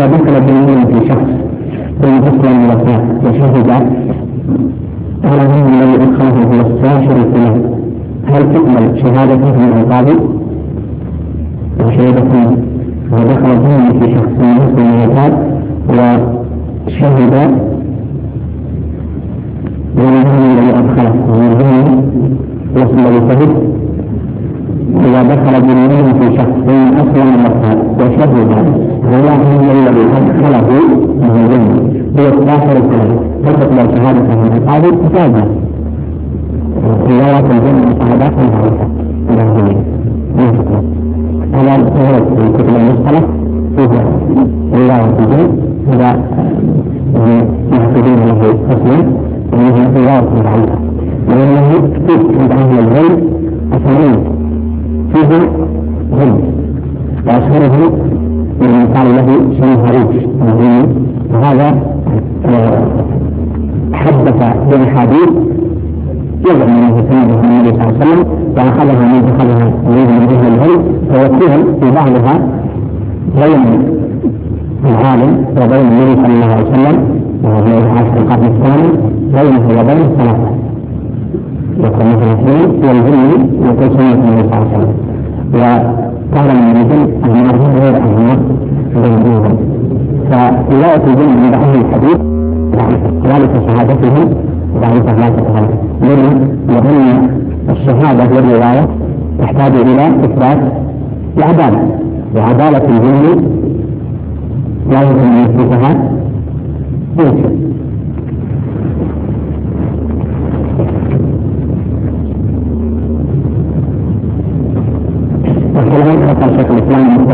إذا دخل بالمؤمن في شخص بين أسلم وفاة وشهد على أن الذي أدخله هو الساحر فلان، هل تقبل شهادته من القاضي وشهادته ودخل بالمؤمن في شخص بين أسلم وفاة وشهد على أن الذي أدخله هو الذي شهد إذا دخل بالمؤمن في شخص بين أسلم وفاة وشهد على أن الذي أدخله هو الذي بيتداخل الكلام تقبل شهادة من القاضي تتابع رواية الجنة شهادات معروفة إلى الدنيا هذا ورد في كتب المصطلح فيها رواية الجنة إذا يحفظون له أسلم وهي رواية معروفة لأنه كتب عند أهل العلم أسانيد فيها علم وأشهره من قال له شنهاريج وهذا حدث بالحديث يزعم انه سمعه من النبي صلى الله عليه وسلم واخذها من اهل العلم فيكون في بعضها بين العالم وبين النبي صلى الله عليه وسلم وهو عاشر القرن الثاني بينه وبين الثلاثه يكون مثل اثنين والجن يكون سنه النبي صلى الله عليه وسلم وقال من الجن المرء غير اهل بينهم فرواية الجن عند أهل الحديث ذلك شهادتهم ذلك لا تقبل لأن الشهادة والرواية تحتاج إلى إثبات العدالة وعدالة الجن لا يمكن أن يثبتها